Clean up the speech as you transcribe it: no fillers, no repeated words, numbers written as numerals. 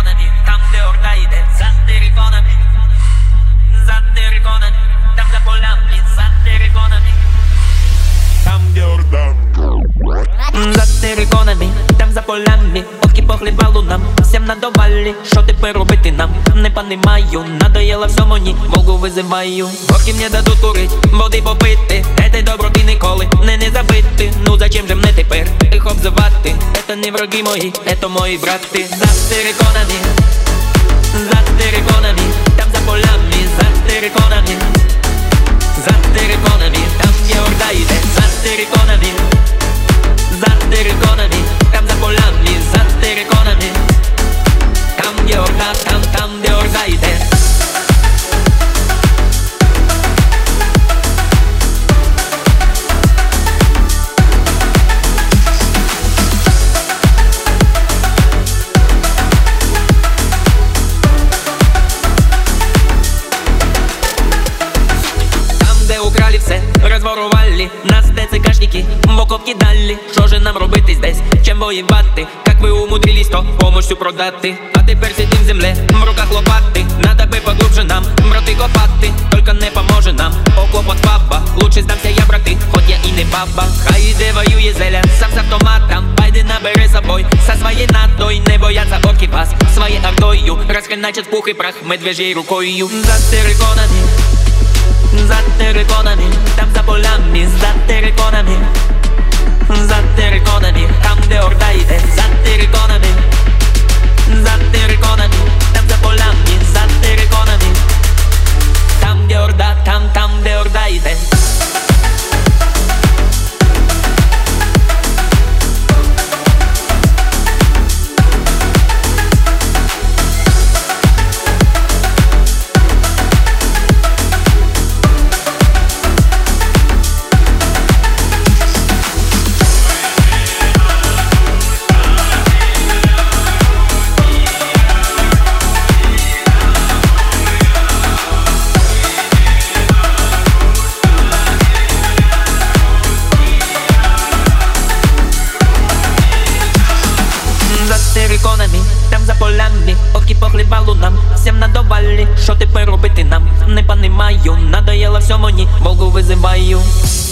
териконами, там де орда йде, за териконами, за териконами, там за полями, за териконами, там де орда. За териконами, там за полями, оки по хлібалу нам, всім надавали, що тепер робити нам, не понимаю, надоело все мені, Волгу визиваю. Поки мені дадуть курить, води попити, этой доброти ніколи не забити. Ну зачем же мне тепер їх обзивати? Это не враги мої, это мої брати. За териконами, за териконами, там за полями, за териконами, за териконами, там є орда йде, за териконами, за териконами, там за полями, за териконами, там є орда, там де орда йде. Украли все, розворували нас ТЦКшники в окоп кидали. Що же нам робити здесь? Чим воювати? Как ви умудрились то помощью продати? А тепер сидим в землі, в руках лопати. Надо би поглубже нам брати копати. Только не поможе нам окоп от фаба. Лучше здамся я, брати, хоть я і не баба. Хай іде воює зеля, сам з автоматом. Байди набере собой, со своєю надой. Не бояться орки вас, своєю артою. Розхреначать пух і прах медвежьей рукою. За териконами, за териконами, там за полями, за териконами, за териконами, там де орда йде, за териконами, за териконами, там за полями, за териконами, там де орда, там де орда йде. Териконами, там за полями, оки по хлібалу нам, всім надавали, що тепер робити нам, не понимаю, надоело все мені, Волгу визиваю.